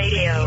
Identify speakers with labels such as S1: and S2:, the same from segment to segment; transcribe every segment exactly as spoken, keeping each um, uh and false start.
S1: Radio.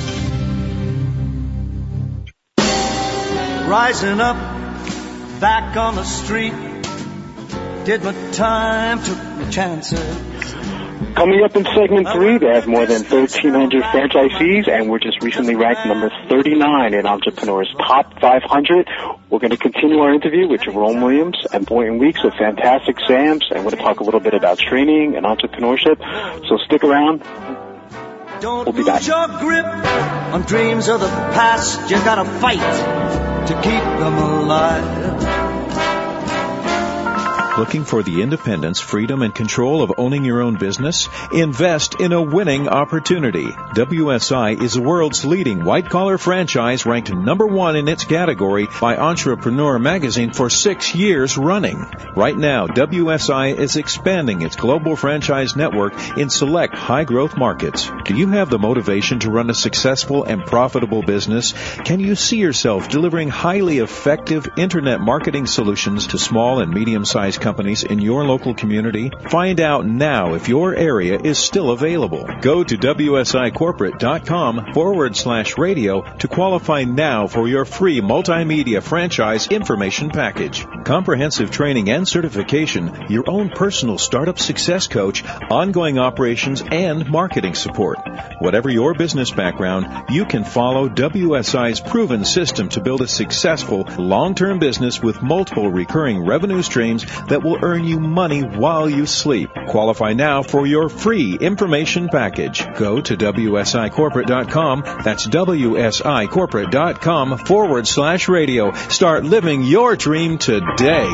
S2: Rising up, back on the street, did my time, took my chances.
S3: Coming up in segment three, they have more than thirteen hundred franchisees, and we're just recently ranked number thirty-nine in Entrepreneur's Top five hundred. We're going to continue our interview with Jerome Williams and Boynton Weeks of Fantastic Sam's, and we're going to talk a little bit about training and entrepreneurship. So stick around.
S2: Don't
S3: we'll be back.
S2: lose your grip on dreams of the past. You gotta fight to keep them alive.
S4: Looking for the independence, freedom, and control of owning your own business? Invest in a winning opportunity. W S I is the world's leading white-collar franchise, ranked number one in its category by Entrepreneur magazine for six years running. Right now, W S I is expanding its global franchise network in select high-growth markets. Do you have the motivation to run a successful and profitable business? Can you see yourself delivering highly effective internet marketing solutions to small and medium-sized companies in your local community? Find out now if your area is still available. Go to W S I corporate dot com forward slash radio to qualify now for your free multimedia franchise information package. Comprehensive training and certification, your own personal startup success coach, ongoing operations, and marketing support. Whatever your business background, you can follow W S I's proven system to build a successful, long-term business with multiple recurring revenue streams that will earn you money while you sleep. Qualify now for your free information package. Go to W S I corporate dot com. That's W S I corporate dot com forward slash radio. Start living your dream today.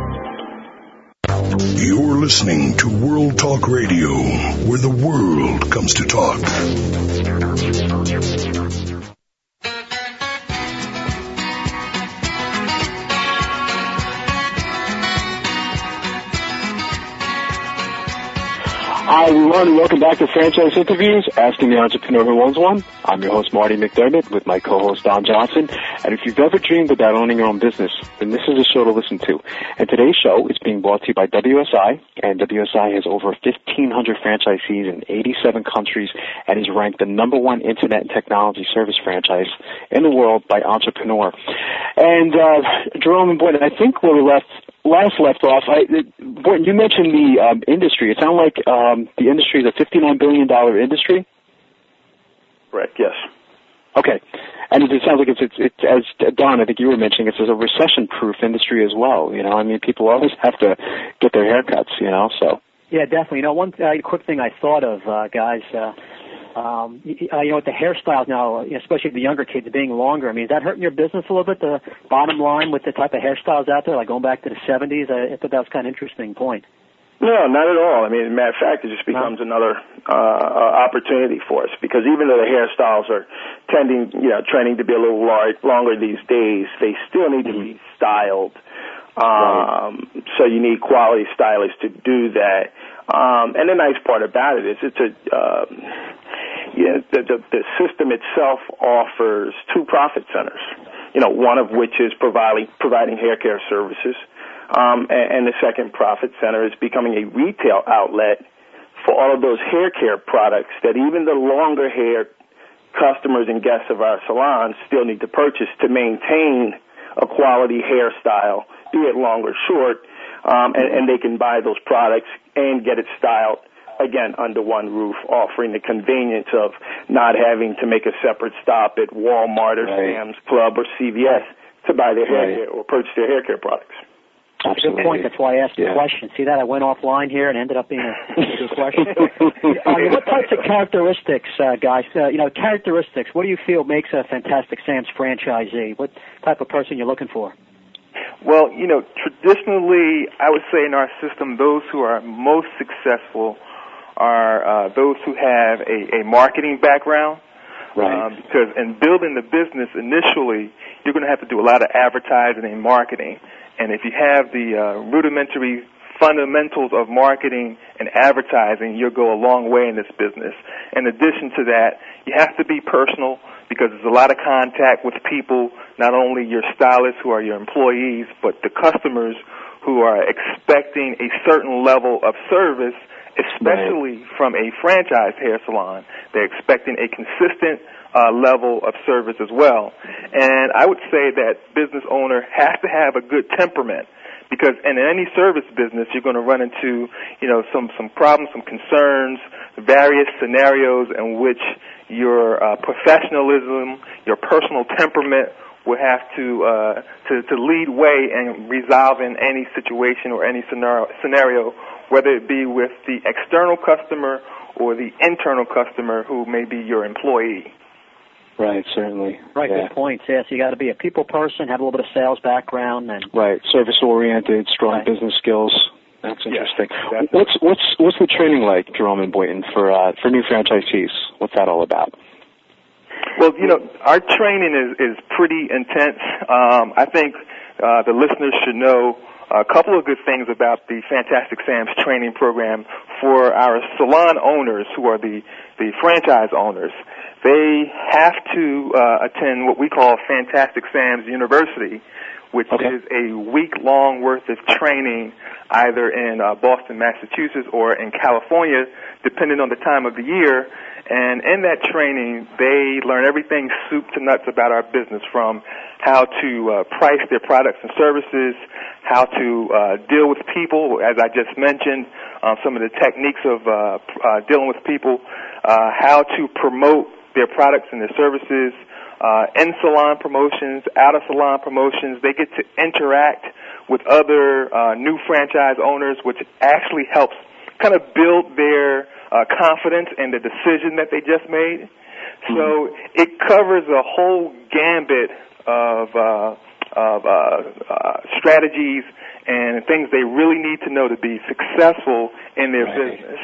S5: You're listening to World Talk Radio, where the world comes to talk.
S3: Hi, everyone, and welcome back to Franchise Interviews, Asking the Entrepreneur Who Owns One. I'm your host, Marty McDermott, with my co-host, Don Johnson. And if you've ever dreamed about owning your own business, then this is a show to listen to. And today's show is being brought to you by W S I, and W S I has over fifteen hundred franchisees in eighty-seven countries and is ranked the number one internet and technology service franchise in the world by Entrepreneur. And uh, Jerome and Boynton, I think where we left last left off, I, Boynton, you mentioned the um, industry. It sounded like um, the industry is a fifty-nine billion dollars industry?
S6: Correct, yes.
S3: Okay. And it sounds like it's, it's, it's, as Don, I think you were mentioning, it's a recession-proof industry as well. You know, I mean, people always have to get their haircuts, you know, so.
S7: Yeah, definitely. You know, one uh, quick thing I thought of, uh, guys, uh, um, you, uh, you know, with the hairstyles now, especially the younger kids being longer, I mean, is that hurting your business a little bit, the bottom line with the type of hairstyles out there, like going back to the seventies? I, I thought that was kind of an interesting point.
S6: No, not at all. I mean, as a matter of fact, it just becomes no. another uh, opportunity for us, because even though the hairstyles are tending, you know, trending to be a little lar- longer these days, they still need to be styled. Um, right. So you need quality stylists to do that. Um, and the nice part about it is it's a, um, you know, the, the, the system itself offers two profit centers, you know, one of which is providing, providing hair care services. Um, and, and the second profit center is becoming a retail outlet for all of those hair care products that even the longer hair customers and guests of our salons still need to purchase to maintain a quality hairstyle, be it long or short, um, and, and they can buy those products and get it styled, again, under one roof, offering the convenience of not having to make a separate stop at Walmart or right. Sam's Club or C V S to buy their hair right. care or purchase their hair care products.
S7: That's a good point. That's why I asked the yeah. question. See that? I went offline here and ended up being a, a good question. uh, what types of characteristics, uh, guys, uh, you know, characteristics, what do you feel makes a Fantastic Sam's franchisee? What type of person you're looking for?
S8: Well, you know, traditionally, I would say in our system, those who are most successful are uh, those who have a, a marketing background. Right. Um, because in building the business initially, you're going to have to do a lot of advertising and marketing. And if you have the uh, rudimentary fundamentals of marketing and advertising, you'll go a long way in this business. In addition to that, you have to be personal, because there's a lot of contact with people, not only your stylists who are your employees, but the customers who are expecting a certain level of service especially right. from a franchise hair salon. They're expecting a consistent uh, level of service as well. And I would say that business owner has to have a good temperament, because in any service business, you're going to run into, you know, some, some problems, some concerns, various scenarios in which your uh, professionalism, your personal temperament will have to, uh, to to lead way in resolving any situation or any scenario, scenario, whether it be with the external customer or the internal customer who may be your employee.
S3: Right, certainly.
S7: Right,
S3: yeah.
S7: Good points. Yes, you got to be a people person, have a little bit of sales background, and
S3: right, service-oriented, strong
S7: right.
S3: business skills. That's interesting.
S8: Yes,
S3: what's what's what's the training like, Jerome and Boynton, for uh, for new franchisees? What's that all about?
S8: Well, you know, our training is is pretty intense. Um, I think uh, the listeners should know a couple of good things about the Fantastic Sam's training program for our salon owners, who are the the franchise owners. They have to uh, attend what we call Fantastic Sam's University, which
S3: okay.
S8: is a week-long worth of training either in uh, Boston, Massachusetts, or in California, depending on the time of the year. And in that training, they learn everything soup to nuts about our business, from how to uh, price their products and services, how to uh, deal with people, as I just mentioned, uh, some of the techniques of uh, uh, dealing with people, uh, how to promote their products and their services, uh, in-salon promotions, out-of-salon promotions. They get to interact with other uh, new franchise owners, which actually helps kind of build their uh, confidence in the decision that they just made. Mm-hmm. So it covers a whole gambit of, uh, of uh, uh, strategies and things they really need to know to be successful in their
S3: right.
S8: business.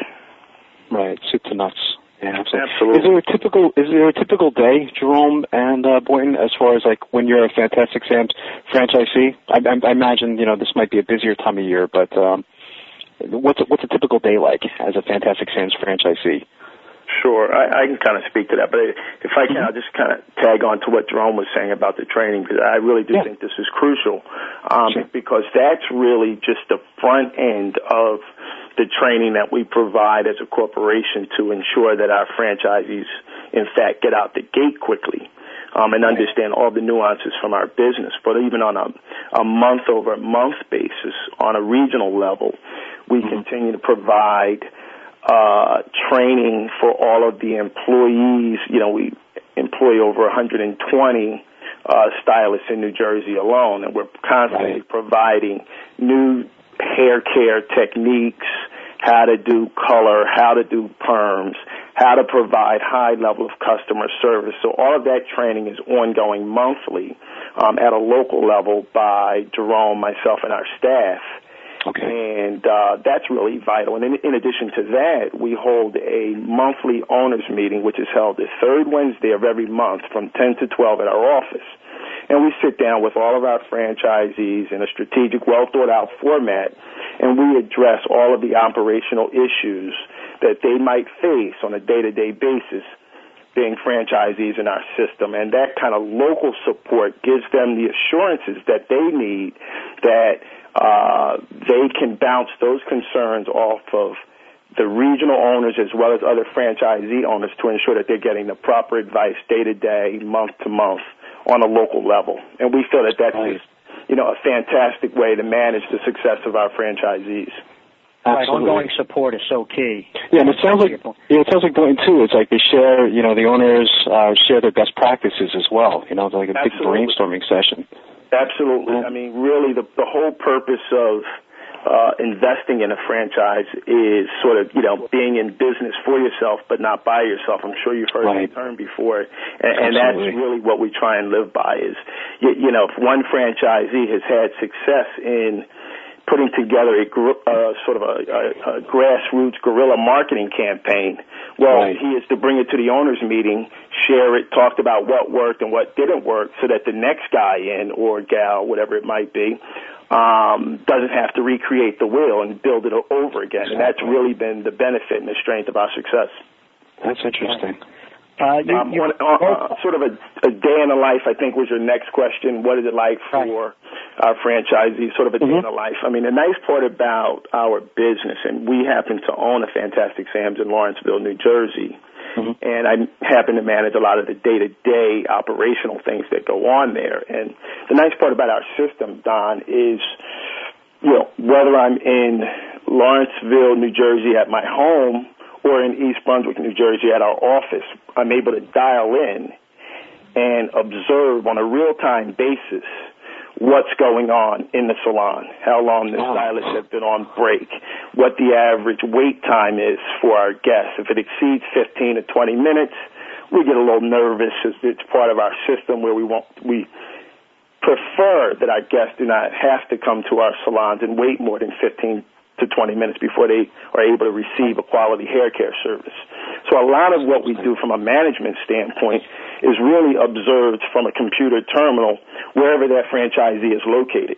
S3: Right, soup to nuts. Yeah, absolutely.
S8: absolutely.
S3: Is there a typical is there a typical day, Jerome and uh, Boynton, as far as like when you're a Fantastic Sam's franchisee? I, I, I imagine you know this might be a busier time of year, but um, what's a, what's a typical day like as a Fantastic Sam's franchisee?
S6: Sure, I, I can kind of speak to that, but if I can, I'll just kind of tag on to what Jerome was saying about the training, because I really do yeah. think this is crucial, um, sure. because that's really just the front end of the training that we provide as a corporation to ensure that our franchisees, in fact, get out the gate quickly um, and understand all the nuances from our business. But even on a, a month-over-month basis, on a regional level, we mm-hmm. continue to provide uh, training for all of the employees. You know, we employ over one hundred twenty uh, stylists in New Jersey alone, and we're constantly right. providing new hair care techniques, how to do color, how to do perms, how to provide high level of customer service. So all of that training is ongoing monthly um, at a local level by Jerome, myself, and our staff.
S3: Okay.
S6: And uh, that's really vital. And in, in addition to that, we hold a monthly owners meeting, which is held the third Wednesday of every month from ten to twelve at our office. And we sit down with all of our franchisees in a strategic, well-thought-out format, and we address all of the operational issues that they might face on a day-to-day basis being franchisees in our system. And that kind of local support gives them the assurances that they need that uh, they can bounce those concerns off of the regional owners as well as other franchisee owners to ensure that they're getting the proper advice day-to-day, month-to-month, on a local level. And we feel that that's
S3: right.
S6: just, you know, a fantastic way to manage the success of our franchisees.
S7: Right, ongoing support is so key.
S3: Yeah, and it sounds like yeah, it sounds like Boynton too. It's like they share, you know, the owners uh, share their best practices as well. You know, it's like a
S6: Absolutely.
S3: big brainstorming session.
S6: Absolutely.
S3: Yeah.
S6: I mean, really, the the whole purpose of uh, investing in a franchise is sort of, you know, being in business for yourself, but not by yourself. I'm sure you've heard
S3: right.
S6: that term before, and, and that's really what we try and live by. Is you, you know, if one franchisee has had success in putting together a uh, sort of a, a, a grassroots guerrilla marketing campaign, well,
S3: right.
S6: he is to bring it to the owners' meeting, share it, talk about what worked and what didn't work, so that the next guy in, or gal, whatever it might be, um, doesn't have to recreate the wheel and build it over again. Exactly. And that's really been the benefit and the strength of our success.
S3: That's interesting.
S7: Uh, you,
S6: um, on, on, uh, sort of a, a day in the life, I think, was your next question. What is it like for our franchisees sort of a day
S3: Mm-hmm.
S6: in the life. I mean, the nice part about our business, and we happen to own a Fantastic Sam's in Lawrenceville, New Jersey, mm-hmm. and I happen to manage a lot of the day-to-day operational things that go on there. And the nice part about our system, Don, is, you know, whether I'm in Lawrenceville, New Jersey at my home or in East Brunswick, New Jersey at our office, I'm able to dial in and observe on a real-time basis what's going on in the salon, how long the stylists have been on break, what the average wait time is for our guests. If it exceeds fifteen to twenty minutes, we get a little nervous. It's part of our system where we want, we prefer that our guests do not have to come to our salons and wait more than fifteen to twenty minutes before they are able to receive a quality hair care service. So a lot of what we do from a management standpoint is really observed from a computer terminal wherever that franchisee is located.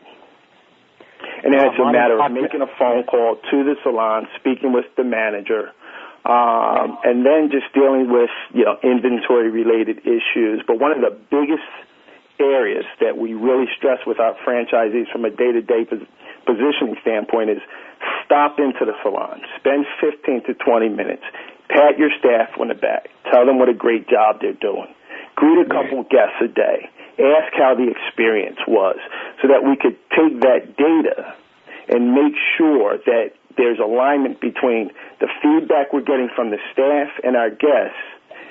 S6: And then it's a matter of making a phone call to the salon, speaking with the manager, um, and then just dealing with, you know, inventory-related issues. But one of the biggest areas that we really stress with our franchisees from a day-to-day pos- positioning standpoint is stop into the salon, spend fifteen to twenty minutes, pat your staff on the back, tell them what a great job they're doing, greet a couple guests a day, ask how the experience was, so that we could take that data and make sure that there's alignment between the feedback we're getting from the staff and our guests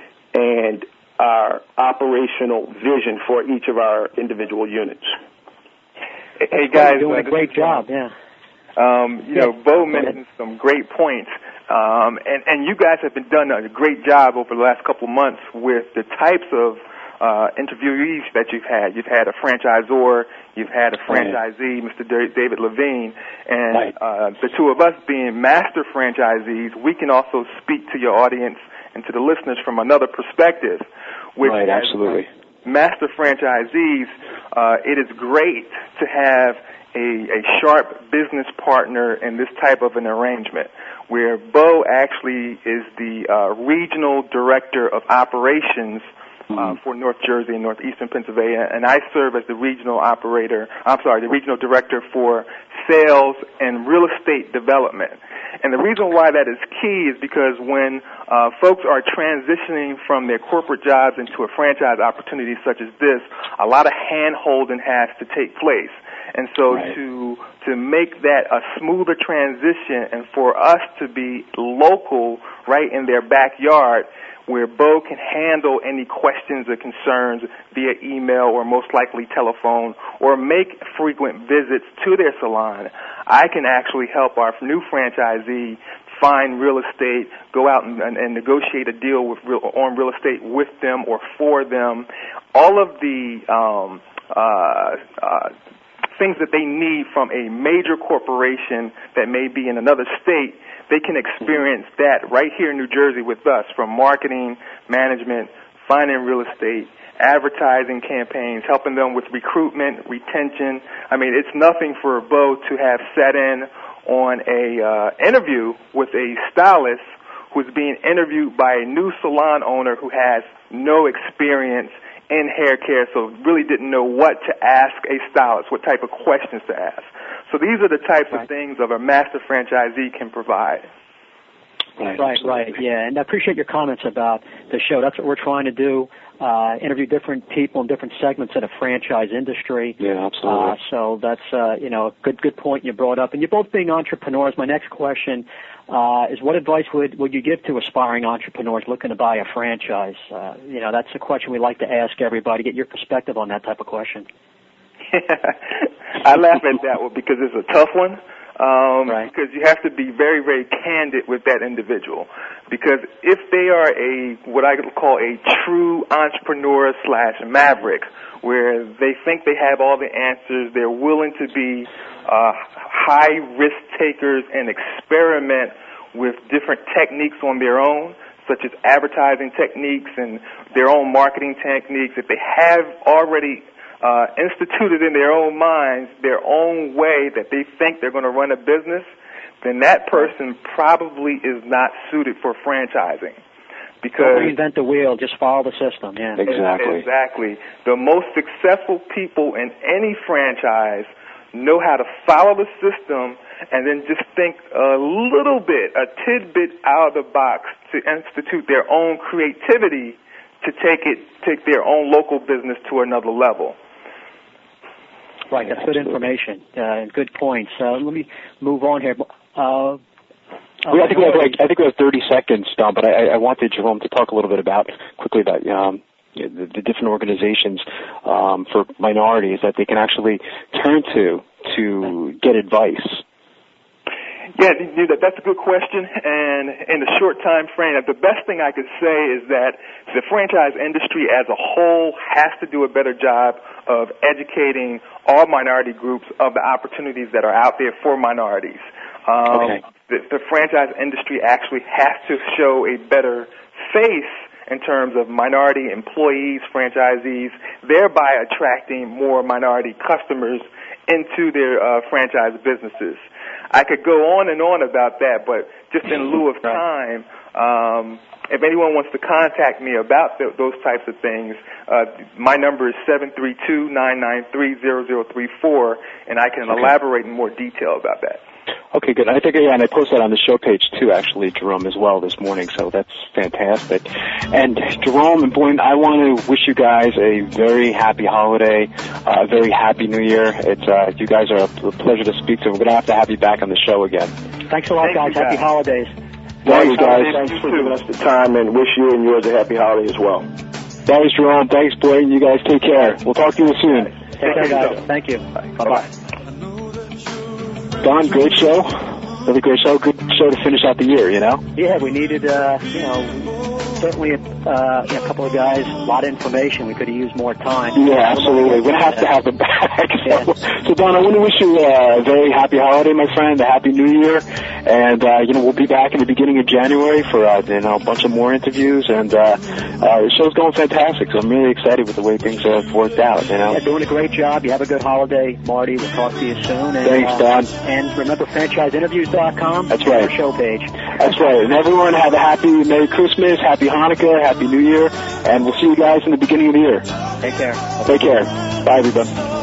S6: and our operational vision for each of our individual units.
S8: Hey, guys.
S7: You're doing
S8: uh,
S7: a great job, yeah.
S8: Um, you know, Bo mentioned some great points, um, and, and you guys have been done a great job over the last couple of months with the types of uh, interviewees that you've had. You've had a franchisor, you've had a franchisee, Mister David Levine, and
S3: right.
S8: uh, the two of us being master franchisees, we can also speak to your audience and to the listeners from another perspective. Which
S3: right, absolutely.
S8: Master franchisees, uh, it is great to have a, a sharp business partner in this type of an arrangement, where Bo actually is the uh, regional director of operations uh, for North Jersey and Northeastern Pennsylvania, and I serve as the regional operator, I'm sorry, the regional director for sales and real estate development. And the reason why that is key is because when uh, folks are transitioning from their corporate jobs into a franchise opportunity such as this, a lot of hand-holding has to take place. And so right. to to make that a smoother transition and for us to be local right in their backyard, where Bo can handle any questions or concerns via email or most likely telephone, or make frequent visits to their salon, I can actually help our new franchisee find real estate, go out and, and, and negotiate a deal with real, on real estate with them or for them. All of the um, uh, uh, things that they need from a major corporation that may be in another state, they can experience that right here in New Jersey with us, from marketing, management, finding real estate, advertising campaigns, helping them with recruitment, retention. I mean, it's nothing for Bo to have sat in on a uh, interview with a stylist who's being interviewed by a new salon owner who has no experience in hair care, so really didn't know what to ask a stylist, what type of questions to ask. So these are the types right. of things that a master franchisee can provide.
S7: Right, right, right, yeah. And I appreciate your comments about the show. That's what we're trying to do, uh, interview different people in different segments of the franchise industry.
S3: Yeah, absolutely.
S7: Uh, so that's, uh, you know, a good, good point you brought up. And you're both being entrepreneurs. My next question uh, is, what advice would, would you give to aspiring entrepreneurs looking to buy a franchise? Uh, you know, that's a question we like to ask everybody. Get your perspective on that type of question.
S8: I laugh at that one because it's a tough one. Um,
S7: right.
S8: Because you have to be very, very candid with that individual. Because if they are a, what I would call a true entrepreneur slash maverick, where they think they have all the answers, they're willing to be uh, high risk takers and experiment with different techniques on their own, such as advertising techniques and their own marketing techniques, if they have already Uh, instituted in their own minds their own way that they think they're going to run a business, then that person probably is not suited for franchising. Because
S7: don't reinvent the wheel, just follow the system. Yeah,
S3: exactly.
S8: Exactly. The most successful people in any franchise know how to follow the system, and then just think a little bit, a tidbit out of the box to institute their own creativity to take it, take their own local business to another level.
S7: Right, that's good information uh, and good points. Uh, let me move on here. Uh,
S3: well, I think we have like I think we have thirty seconds, Don. But I, I wanted Jerome to talk a little bit about quickly about um, the, the different organizations um, for minorities that they can actually turn to to get advice.
S8: Yeah, that's a good question, and in a short time frame, the best thing I could say is that the franchise industry as a whole has to do a better job of educating all minority groups of the opportunities that are out there for minorities. Um, okay. the, the franchise industry actually has to show a better face in terms of minority employees, franchisees, thereby attracting more minority customers into their uh, franchise businesses. I could go on and on about that, but just in lieu of time, um, if anyone wants to contact me about th- those types of things, uh, my number is seven three two, nine nine three, zero zero three four, and I can okay. elaborate in more detail about that.
S3: Okay, good. I think, yeah, and I posted on the show page too, actually, Jerome, as well this morning, so that's fantastic. And Jerome and Boyne, I want to wish you guys a very happy holiday, a uh, very happy New Year. It's uh, you guys are a pleasure to speak to. We're going to have to have you back on the show again.
S7: Thanks a lot,
S8: Thank
S7: guys.
S8: You,
S7: happy
S8: guys.
S7: holidays.
S6: Thanks, guys. Thanks for giving us the time, and wish you and yours a happy holiday as well.
S3: Thanks, Jerome. Thanks, Boyne. You guys take care. We'll talk to you soon.
S7: Take care, guys. Thank you. Bye-bye.
S3: Don, great show. Really great show. Good show to finish out the year, you know?
S7: Yeah, we needed, uh, you know, certainly a, uh, a couple of guys, a lot of information. We could have used more time.
S3: Yeah, absolutely. We'd have to have them back. So, so Don, I want to wish you a very happy holiday, my friend, a happy New Year. And, uh, you know, we'll be back in the beginning of January for, uh, you know, a bunch of more interviews. And uh, uh, the show's going fantastic, so I'm really excited with the way things have worked out, you know?
S7: Yeah, doing a great job. You have a good holiday, Marty. We'll talk to you soon. And,
S3: Thanks, Don.
S7: Uh, and remember, franchise interviews dot com.
S3: That's right.
S7: Our show page.
S3: That's right. And everyone have a happy Merry Christmas, Happy Hanukkah, Happy New Year, and we'll see you guys in the beginning of the year.
S7: Take care.
S3: Take care. Bye, everybody.